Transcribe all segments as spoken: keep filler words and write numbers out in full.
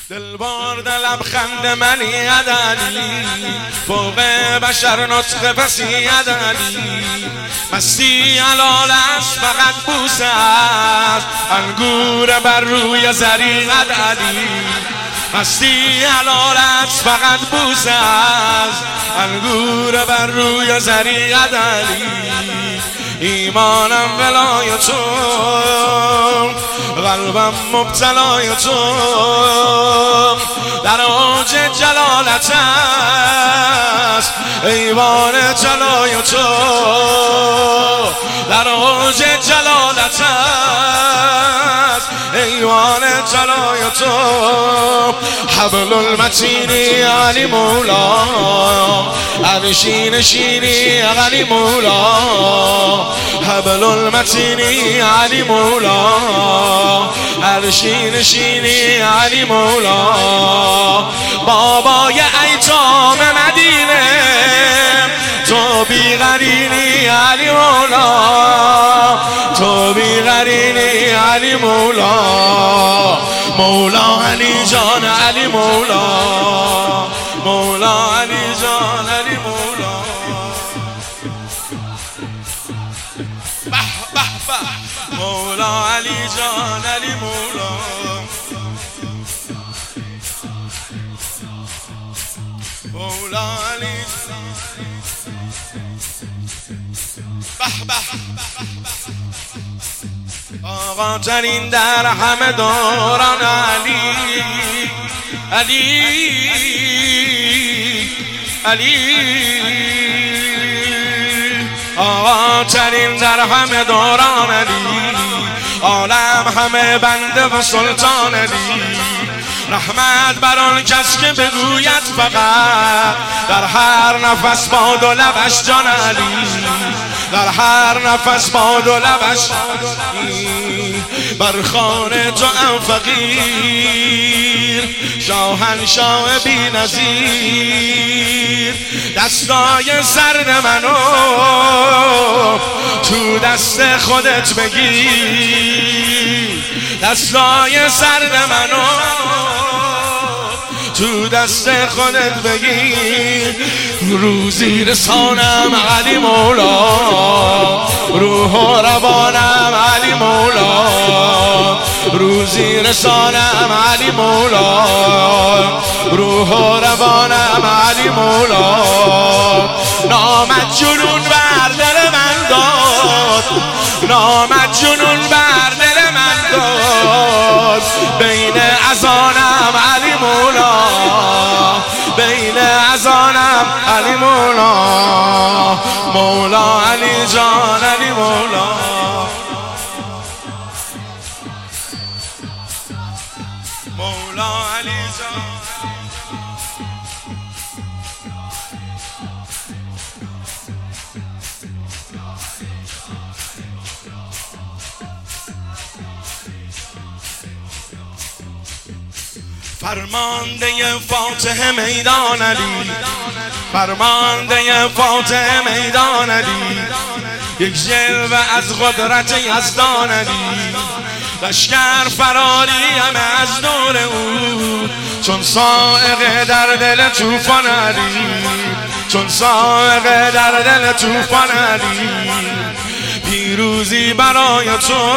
دل برد لبخند منی عدلی، فوق بشر نطق پسی عدلی. مستی علال است فقط بوسه است، انگور بر روی زری عدلی. مستی حلال است فقط بوسه است، انگور بر روی زری عدلی. ایمانم ولای تو، قلبم مبتلای تو، در اوج جلالت است ایوان جلای تو، در اوج جلالت است ایوان جلای تو. حبل المتینی علی مولا، عرشی نشینی علی مولا. حبل المتینی علی مولا، عرشی نشینی علی مولا. بابای ایتام مدینه تو بی‌قرینی علی مولا، تو بی‌قرینی علی مولا. مولا علی جان علی مولا، مولا علی جان علی مولا. به به به مولا علی جان علی مولا. مولا علی به به آقا ترین در همه دوران علی، علی علی. آقا ترین در همه دوران علی، عالم همه بنده و سلطان علی. رحمت بر آن کس که بگوید فقط، در هر نفس باد و لبش جان علی، در هر نفس باد و لبش. بر خانه تو ام فقیر، شاهنشاه بی نظیر. دستای سرد منو تو دست خودت بگیر، دستای سرد منو تو دست خودت بگیر. روزی رسانم علی مولا، روح و روانم علی مولا. روزی رسانم علی مولا، روح و روانم علی مولا. نامت جنون بر دل من داد، نامت جنون بر دل من داد. بین اذانم علی مولا، بین اذانم علی مولا. مولا علی جان علی مولا. مولا علی جان. فرمانده فاتح میدان علی، فرمانده فاتح میدان علی. یک جلوه از قدرت یزدان علی، لشکر فراری همه از نور او. چون صاعقه در دل طوفان علی، چون صاعقه در دل طوفان علی. پیروزی برای تو،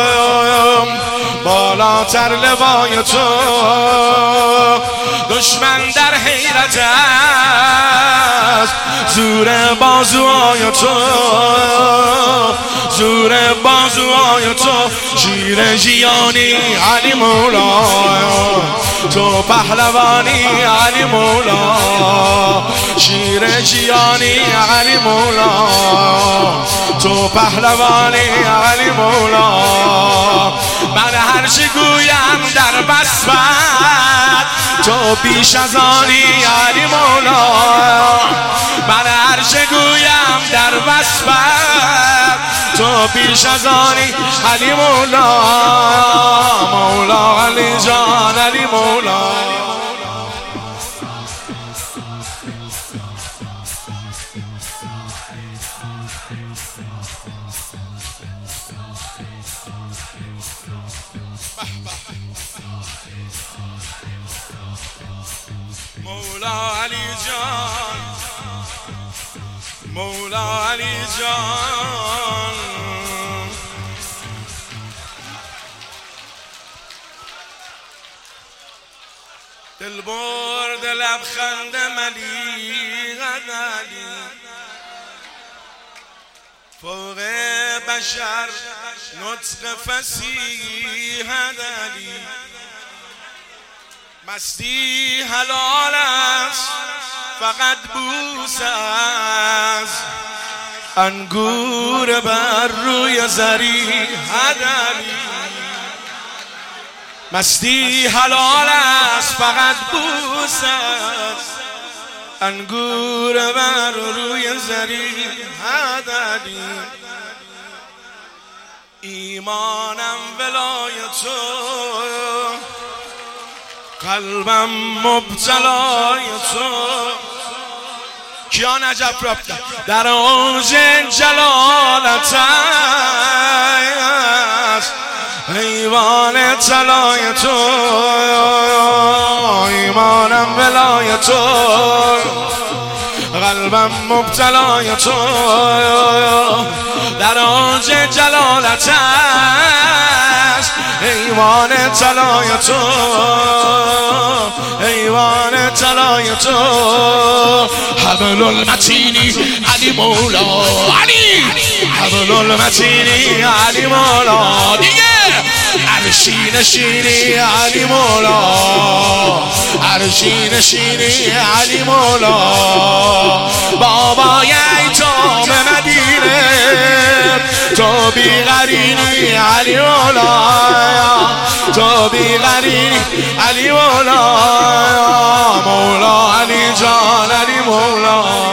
بالاتر لوای تو. دشمن در حیرت است، زور بازوهای تو، زور بازوهای تو. شیر ژیانی علی مولا، تو پهلوانی علی مولا. شیر ژیانی علی مولا، تو پهلوانی علی مولا. من هر چی گویم در بسمت، تو بیش از آنی علی مولا. من هر چی گویم در بسمت، تو بیش از آنی علی مولا. مولا علی جان علی مولا. مولا علی جان مولا علی جان دل برد لبخند ملیح علی فوق بشر نطق فصیح علی مستی حلال است فقط بوس از انگور بر روی زری علی مستی حلال است فقط بوس از انگور بر روی زری علی ایمانم ولای تو قلبم مبتلای تو کیا نجف رفتن در اوج جلالت است ایوان طلای تو ایمانم ولای تو قلبم مبتلای تو در اوج جلالت است ایوان طلای تو ایوان طلای تو حبل المتینی علی مولا علی حبل المتینی علی مولا دیگه عرشی نشینی علی مولا عرشی نشینی علی مولا بابای ایتام مدینه تو بی‌قرینی علی مولا تو بی‌قرینی علی مولا مولا علی جان علی مولا